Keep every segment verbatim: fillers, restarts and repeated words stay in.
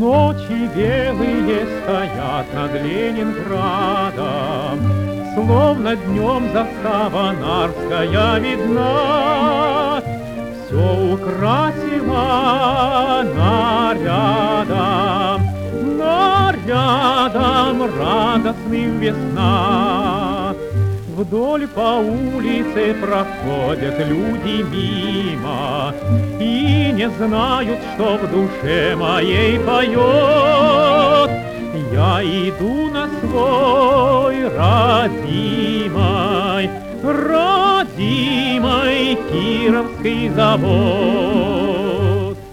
Ночи белые стоят над Ленинградом, словно днем застава Нарвская видна. Все украсила нарядом, нарядом радостным весна. Вдоль по улице проходят люди мимо и не знают, что в душе моей поет. Я иду на свой родимой, родимой Кировский завод.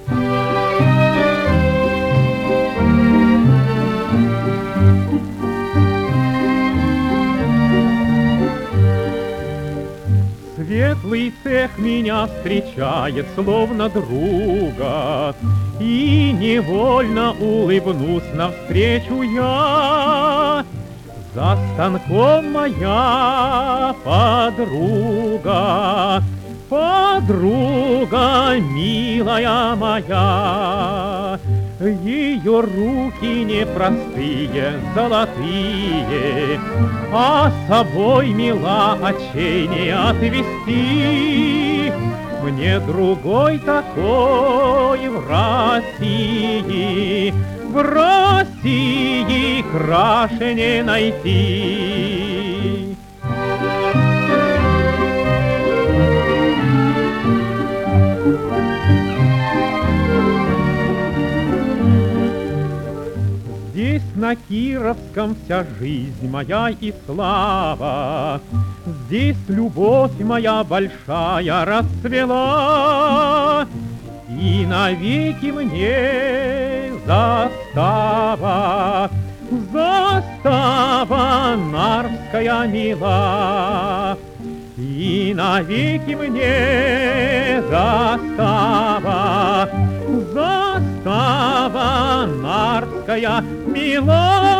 Светлый цех меня встречает словно друга, и невольно улыбнусь навстречу я. За станком моя подруга, подруга милая моя. Ее руки непростые, золотые, а собой мила очей не отвести. Мне другой такой в России, в России краше не найти. Здесь, на Кировском, вся жизнь моя и слава, здесь любовь моя большая расцвела, и навеки мне застава, застава Нарвская мила. И навеки мне застава, застава Нарвская мила.